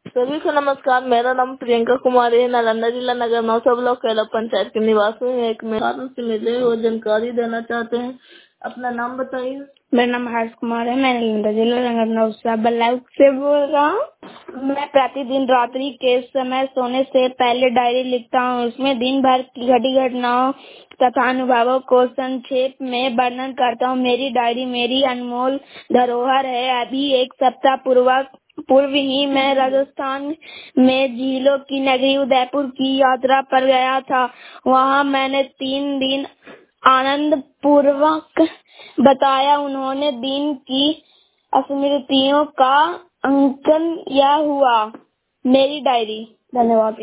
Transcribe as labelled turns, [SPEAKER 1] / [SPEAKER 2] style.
[SPEAKER 1] सभी को नमस्कार। मेरा नाम प्रियंका कुमारी है। नालंदा जिला नगर 9 ब्लॉक कैला पंचायत के निवासी हूँ। एक में कारण से मिले वो जानकारी देना चाहते हैं। अपना नाम बताइए।
[SPEAKER 2] मेरा नाम हर्ष कुमार है। मैं नालंदा जिला नगर 9 ब्लॉक से बोल रहा हूँ। मैं प्रतिदिन रात्रि के समय सोने से पहले डायरी लिखता हूँ। उसमें दिन भर की घटी घटनाओं तथा अनुभवों को संक्षेप में वर्णन करता हूँ। मेरी डायरी मेरी अनमोल धरोहर है। अभी एक सप्ताह पूर्व ही मैं राजस्थान में झीलों की नगरी उदयपुर की यात्रा पर गया था। वहाँ मैंने 3 दिन आनंद पूर्वक बताया। उन्होंने दिन की स्मृतियों का अंकन यह हुआ। मेरी डायरी। धन्यवाद।